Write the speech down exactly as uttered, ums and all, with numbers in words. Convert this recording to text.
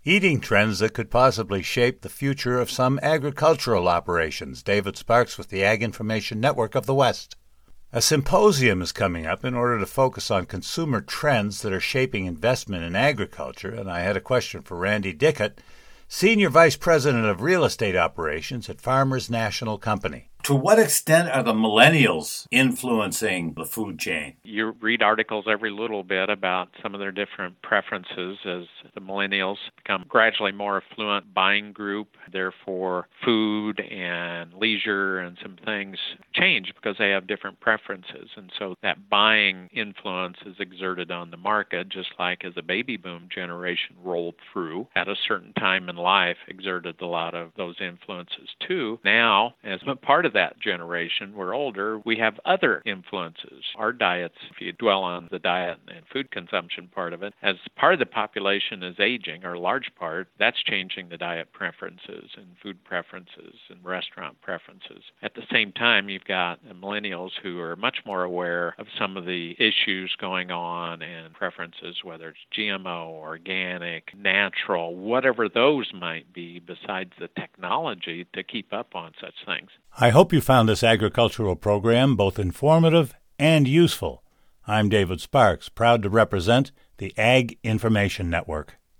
Eating trends that could possibly shape the future of some agricultural operations. David Sparks with the Ag Information Network of the West. A symposium is coming up in order to focus on consumer trends that are shaping investment in agriculture, and I had a question for Randy Dickett, Senior Vice President of Real Estate Operations at Farmers National Company. To what extent are the millennials influencing the food chain? You read articles every little bit about some of their different preferences as the millennials become gradually more affluent buying group. Therefore, food and leisure and some things change because they have different preferences. And so that buying influence is exerted on the market, just like as the baby boom generation rolled through at a certain time in life, exerted a lot of those influences too. Now, as a part of that generation, we're older, we have other influences. Our diets, if you dwell on the diet and food consumption part of it, as part of the population is aging, or a large part, that's changing the diet preferences and food preferences and restaurant preferences. At the same time, you've got millennials who are much more aware of some of the issues going on and preferences, whether it's G M O, organic, natural, whatever those might be, besides the technology to keep up on such things. I hope you found this agricultural program both informative and useful. I'm David Sparks, proud to represent the Ag Information Network.